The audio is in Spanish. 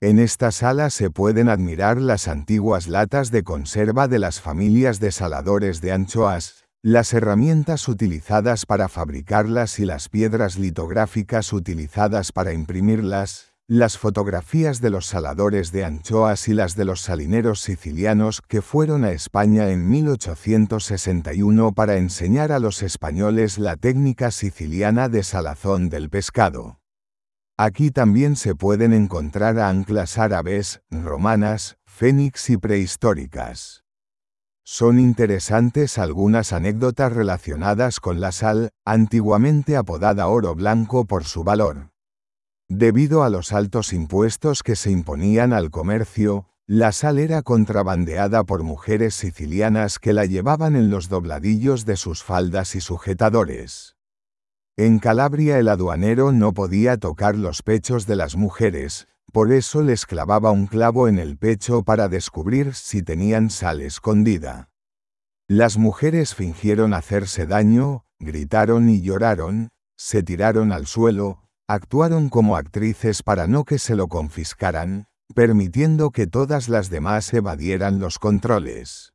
En esta sala se pueden admirar las antiguas latas de conserva de las familias de saladores de anchoas, las herramientas utilizadas para fabricarlas y las piedras litográficas utilizadas para imprimirlas, las fotografías de los saladores de anchoas y las de los salineros sicilianos que fueron a España en 1861 para enseñar a los españoles la técnica siciliana de salazón del pescado. Aquí también se pueden encontrar anclas árabes, romanas, fénix y prehistóricas. Son interesantes algunas anécdotas relacionadas con la sal, antiguamente apodada oro blanco por su valor. Debido a los altos impuestos que se imponían al comercio, la sal era contrabandeada por mujeres sicilianas que la llevaban en los dobladillos de sus faldas y sujetadores. En Calabria el aduanero no podía tocar los pechos de las mujeres, por eso les clavaba un clavo en el pecho para descubrir si tenían sal escondida. Las mujeres fingieron hacerse daño, gritaron y lloraron, se tiraron al suelo, actuaron como actrices para no que se lo confiscaran, permitiendo que todas las demás evadieran los controles.